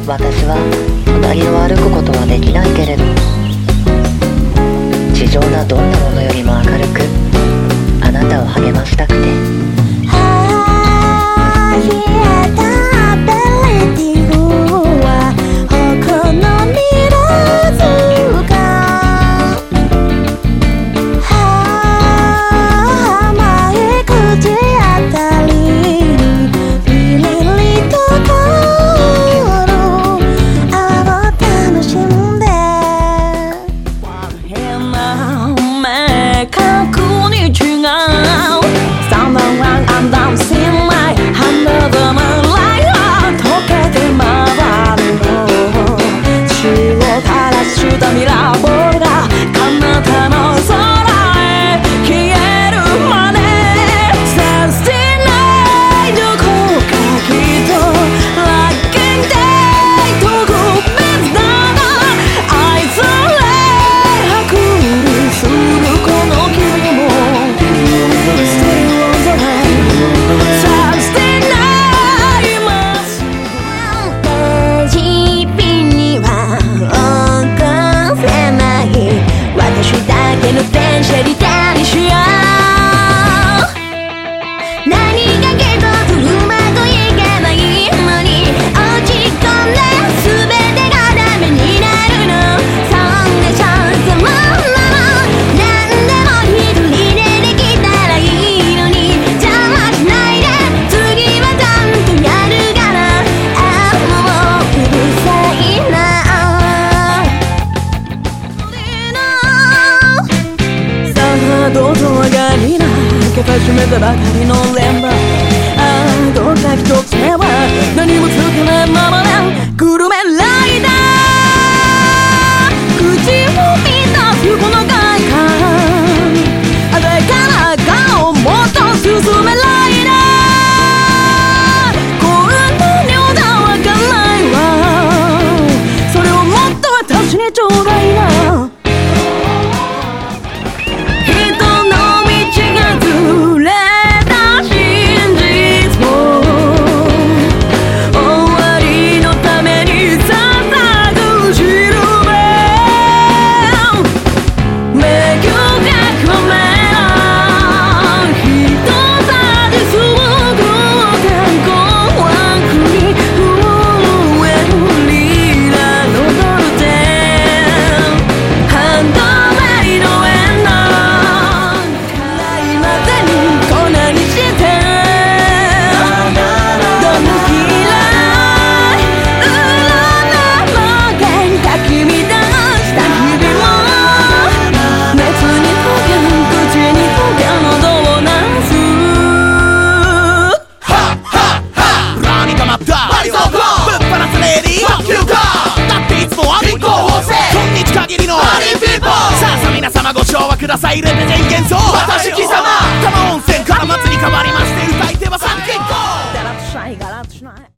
私は隣を歩くことはできないけれど、地上などんなものよりも明るくあなたを励ましたくて。 どうぞ上がりな開け始めたばかりの連番、どんな一つ目は何もつかないままでグルメライダー、口を見たすこの外観、鮮やかな顔をもっと進めライダー、こんな量じゃわかんないわ、それをもっと私にちょうだいな。 さあ皆様ご唱和ください。レベゼン幻想私貴様多摩温泉から松に変わります。